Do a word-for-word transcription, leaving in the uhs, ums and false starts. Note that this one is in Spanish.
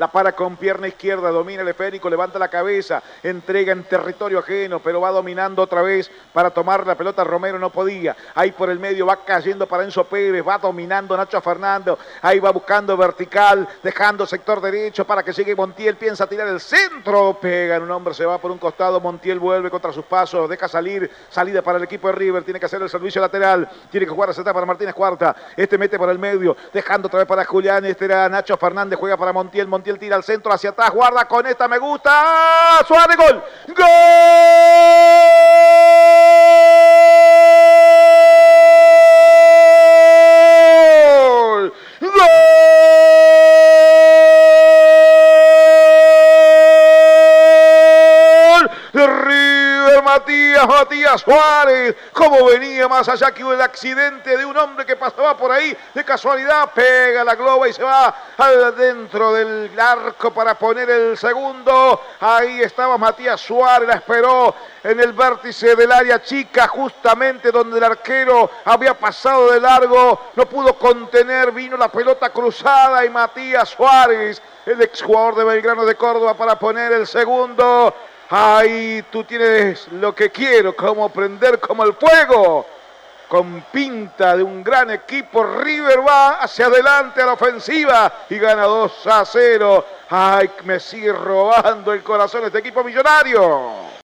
la para con pierna izquierda, domina el esférico, levanta la cabeza, entrega en territorio ajeno, pero va dominando otra vez para tomar la pelota. Romero no podía, ahí por el medio va cayendo para Enzo Pérez, va dominando Nacho Fernando, ahí va buscando vertical, dejando sector derecho para que llegue Montiel, piensa tirar el centro, pega en un hombre, se va por un costado, Montiel vuelve contra sus pasos, deja salir, salida para el equipo de River, tiene que hacer el servicio lateral, tiene que jugar a Z para Martínez Cuarta, este mete por el medio, dejando otra vez para Julián, este era Nacho Fernández, juega para Montiel, Montiel tira al centro, hacia atrás, guarda con esta, me gusta, Suárez, gol, gol. Matías, Matías Suárez, como venía más allá que el accidente de un hombre que pasaba por ahí, de casualidad, pega la globa y se va al dentro del arco para poner el segundo. Ahí estaba Matías Suárez, la esperó en el vértice del área chica, justamente donde el arquero había pasado de largo, no pudo contener, vino la pelota cruzada y Matías Suárez, el exjugador de Belgrano de Córdoba, para poner el segundo. Ahí tú tienes lo que quiero, como prender como el fuego. Con pinta de un gran equipo, River va hacia adelante a la ofensiva y gana dos a cero. Ay, me sigue robando el corazón este equipo millonario.